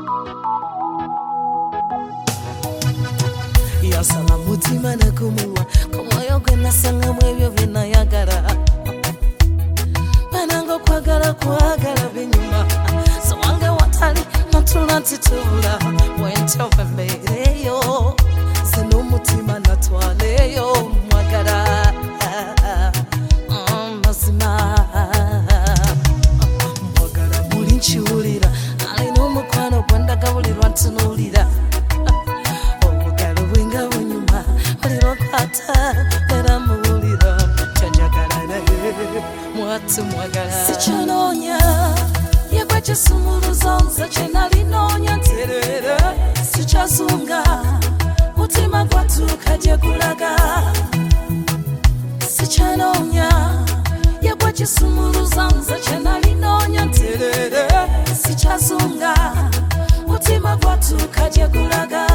Yasala mutima na kumuwa Kumoyo gwe nasanga mwebyo binayagala Banango kwagala binyuma So wange watali natula ntitula Wentove mbereyo Zino mutima natwaleyo mwagala Mazima Mwagala muli nchiwulira Alina omukwano gwandagabulirwa ntunulira Sichanonya Yekweche sumuruzonza Chenalinonya Terere Sichazunga Mutima gwatu kaje kulaga Sichanonya Yekweche sumuruzonza Chenalinonya Terere Sichazunga Mutima gwatu kaje kulaga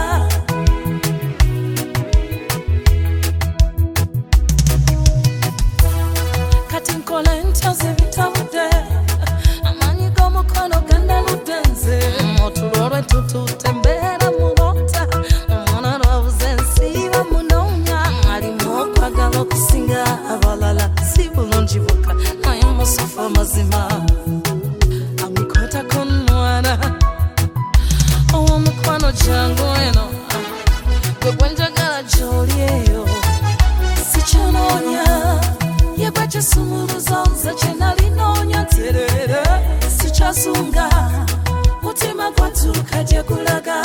Tutembera mulota Mwana rabuze nsiba munonya Alimo kwagala kusinga abalala Sibulunjibuka naye musufa mazima Amikota kunmwana Owo mukwano jangu eno Gwe gwenjagala jolieyo Sichanonya Yekweche sumuruzonza Chenalinonya terere Sichazunga Mutima gwatu kaje kulaga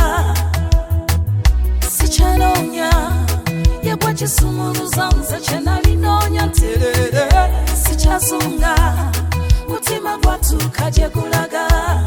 Sichanonya Yekweche sumuruzonza Chenalinonya terere Sichazunga Mutima gwatu kaje kulaga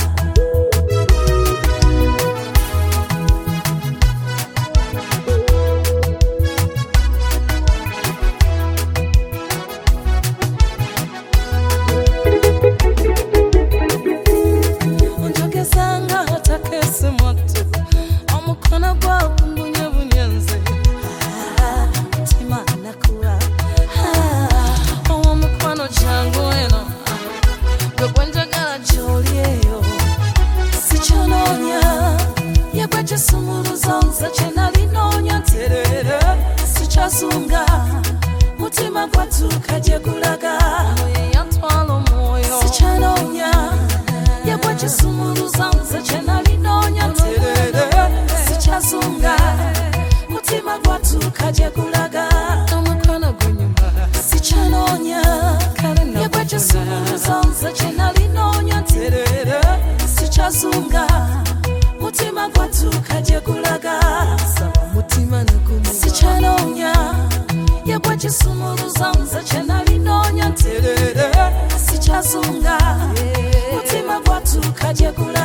Sumuruzonza Chenalinonya terere Sichazunga Mutima gwatu kaje kulaga Moye yatwalo moyo Sichanonya Yekweche sumuruzonza Chenalinonya terere Sichazunga Mutima gwatu kaje kulaga Omukono gunyuma Sichanonya Yekweche sumuruzonza Chenalinonya terere Sichazunga Mutima gwatu kaje kulaga Saba mutima na kumuwa Sichanonya Yekweche sumuruzonza Chenalinonya terere Sichazunga Mutima gwatu kaje kulaga